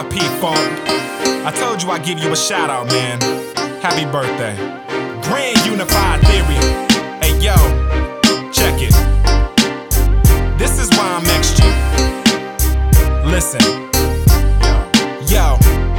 P-Funk. I told you I'd give you a shout out, man. Happy birthday. Grand Unified Theory. Hey yo, check it. This is why I'm extra. Listen. Yo,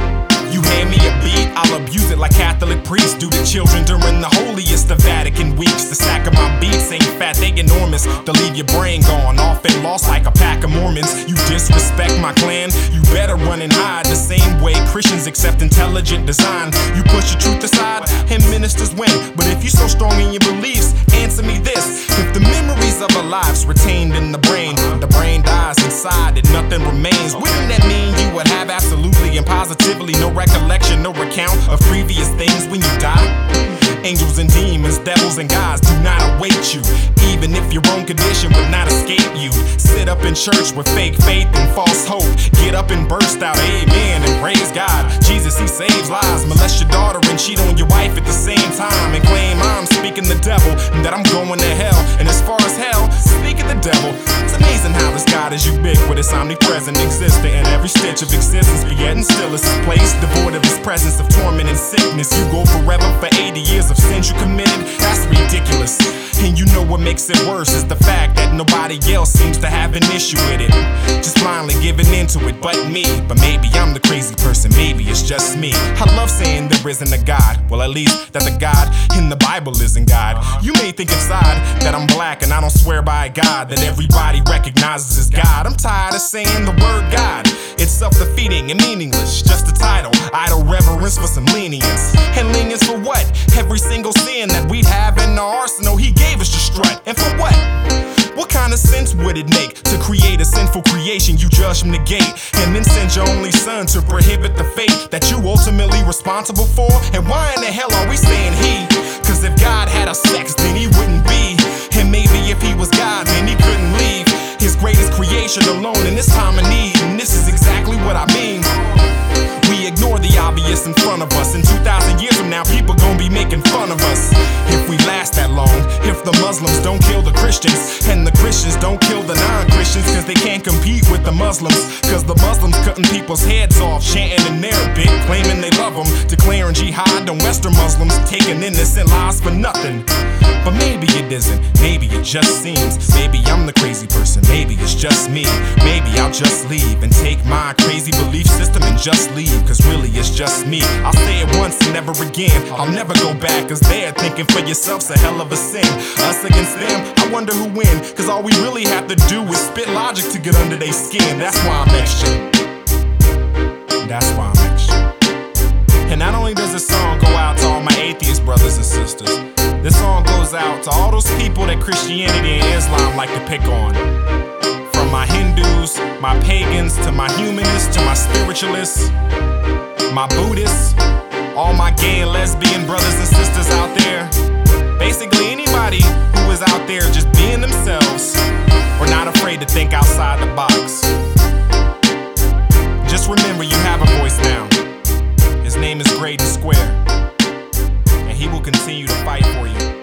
you hand me a beat, I'll abuse it like Catholic priests do to children during the holiest of Vatican weeks. The stack of my beats ain't fat, they enormous. They'll leave your brain gone off and lost like a pack of Mormons. You disrespect my clan, you better run and hide. The same way Christians accept intelligent design. You push your truth aside and ministers win. But if you're so strong in your beliefs, answer me this. If the memories of our lives retained in the brain dies inside and nothing remains, wouldn't that mean you would have absolutely and positively no recollection, no recount of previous things when you die? Angels and demons, devils and gods do not await you. Even if your own condition would not escape you. Sit up in church with fake faith and false hope. Get up and burst out amen and praise God. Jesus, he saves lives. Molest your daughter and cheat on your wife at the same time, and claim I'm speaking the devil and that I'm going to hell. And as far as hell, speaking the devil, it's amazing how this God is ubiquitous, omnipresent, existent in every stitch of existence, but yet and still is his place devoid of his presence of torment and sickness. You go forever for 80 years of sins you committed, that's ridiculous. And you know what makes it worse is the fact that nobody else seems to have an issue with it, just blindly giving into it but me. But maybe I'm the crazy person, maybe it's just me. I love saying there isn't a God, well at least that the God in the Bible isn't God. You may think it's odd that I'm black and I don't swear by a God that everybody recognizes as God. I'm tired of saying the word God, it's self-defeating and meaningless, just a title, idle reverence for some lenience. And lenience for what? Every single sin that we'd have in our arsenal, he gave us to strut. And for what? What kind of sense would it make to create a sinful creation you judge from the gate, and then send your only son to prohibit the fate that you ultimately responsible for? And why in the hell are we saying he? Cause if God had a sex, then he wouldn't be. And maybe if he was God, then he couldn't leave his greatest creation alone in this time of need. And this is exactly what I mean. We ignore the obvious in front of us. In 2,000 years from now, people gon' be making fun of us. If we last that long, if the Muslims don't kill the Christians, and the Christians don't kill the non-Christians, cause they can't compete with the Muslims. Cause the Muslims cutting people's heads off, chanting in Arabic, claiming they love them, declaring jihad on Western Muslims, taking innocent lives for nothing. But maybe it isn't, maybe it just seems. Maybe I'm the crazy person, maybe it's just me. Maybe I'll just leave and take my crazy belief system and just leave, cause really it's just me. I'll say it once and never again, I'll never go back, cause they're thinking for yourself's a hell of a sin. Us against them, I wonder who win, cause all we really have to do is spit logic to get under their skin. That's why I'm extra. That's why I'm extra. And not only does this song go out to all my atheist brothers and sisters, this song goes out to all those people that Christianity and Islam like to pick on. From my Hindus, my pagans, to my humanists, to my spiritualists, my Buddhists, all my gay and lesbian brothers and sisters out there. Basically anybody who is out there just being themselves or not afraid to think outside the box. Just remember you have a voice now. His name is Graydon Square, and he will continue to fight for you.